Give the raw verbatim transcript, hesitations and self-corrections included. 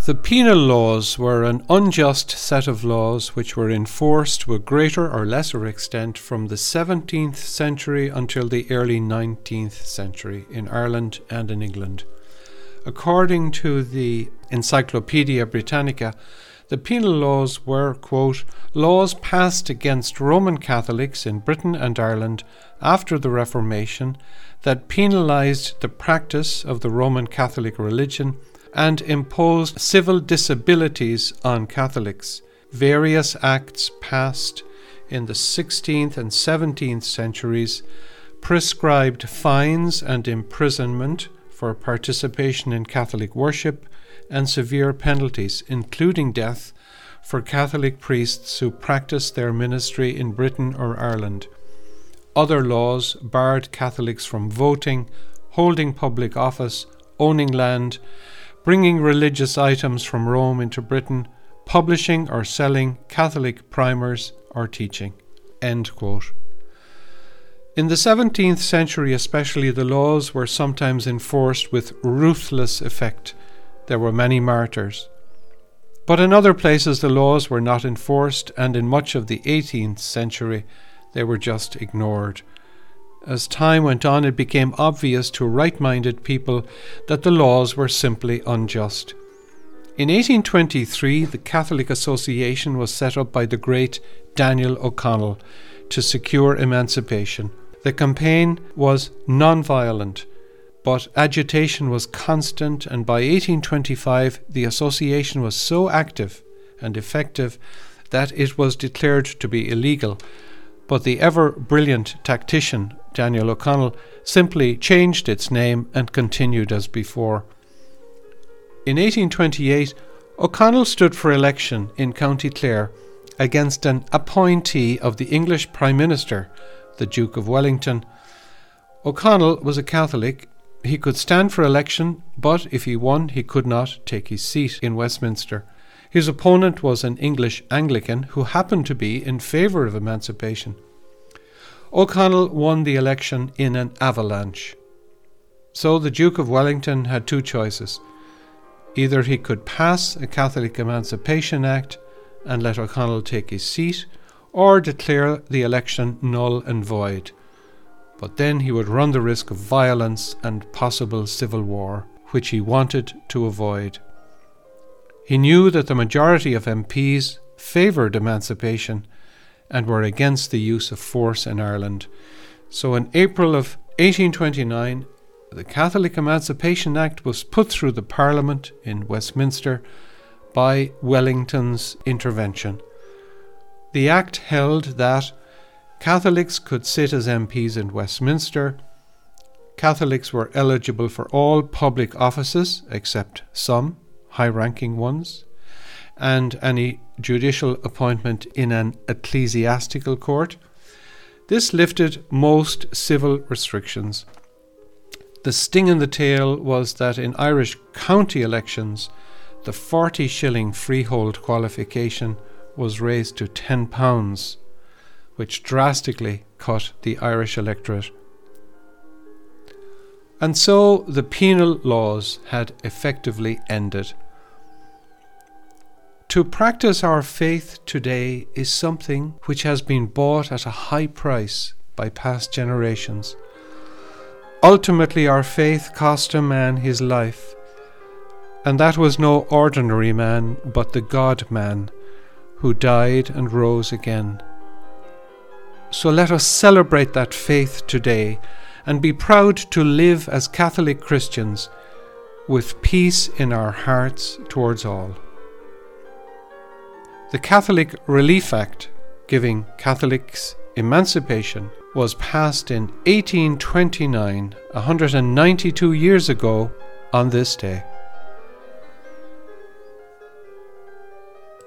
The penal laws were an unjust set of laws which were enforced to a greater or lesser extent from the seventeenth century until the early nineteenth century in Ireland and in England. According to the Encyclopaedia Britannica, the penal laws were, quote, laws passed against Roman Catholics in Britain and Ireland after the Reformation that penalised the practice of the Roman Catholic religion and imposed civil disabilities on Catholics. Various acts passed in the sixteenth and seventeenth centuries prescribed fines and imprisonment for participation in Catholic worship and severe penalties, including death, for Catholic priests who practiced their ministry in Britain or Ireland. Other laws barred Catholics from voting, holding public office, owning land, bringing religious items from Rome into Britain, publishing or selling Catholic primers or teaching. End quote. In the seventeenth century especially, the laws were sometimes enforced with ruthless effect. There were many martyrs. But in other places the laws were not enforced, and in much of the eighteenth century they were just ignored. As time went on, it became obvious to right-minded people that the laws were simply unjust. In eighteen twenty-three, the Catholic Association was set up by the great Daniel O'Connell to secure emancipation. The campaign was non-violent, but agitation was constant, and by eighteen twenty-five the association was so active and effective that it was declared to be illegal. But the ever-brilliant tactician Daniel O'Connell simply changed its name and continued as before. In eighteen twenty-eight, O'Connell stood for election in County Clare against an appointee of the English Prime Minister, the Duke of Wellington. O'Connell was a Catholic. He could stand for election, but if he won, he could not take his seat in Westminster. His opponent was an English Anglican who happened to be in favour of emancipation. O'Connell won the election in an avalanche. So the Duke of Wellington had two choices. Either he could pass a Catholic Emancipation Act and let O'Connell take his seat, or declare the election null and void. But then he would run the risk of violence and possible civil war, which he wanted to avoid. He knew that the majority of M Ps favoured emancipation and were against the use of force in Ireland. So in April of eighteen twenty-nine, the Catholic Emancipation Act was put through the Parliament in Westminster by Wellington's intervention. The Act held that Catholics could sit as M Ps in Westminster. Catholics were eligible for all public offices except some high-ranking ones, and any judicial appointment in an ecclesiastical court. This lifted most civil restrictions. The sting in the tail was that in Irish county elections, the forty shilling freehold qualification was raised to ten pounds, which drastically cut the Irish electorate. And so the penal laws had effectively ended. To practice our faith today is something which has been bought at a high price by past generations. Ultimately, our faith cost a man his life, and that was no ordinary man, but the God-man, who died and rose again. So let us celebrate that faith today and be proud to live as Catholic Christians with peace in our hearts towards all. The Catholic Relief Act, giving Catholics emancipation, was passed in eighteen twenty-nine, one hundred ninety-two years ago on this day.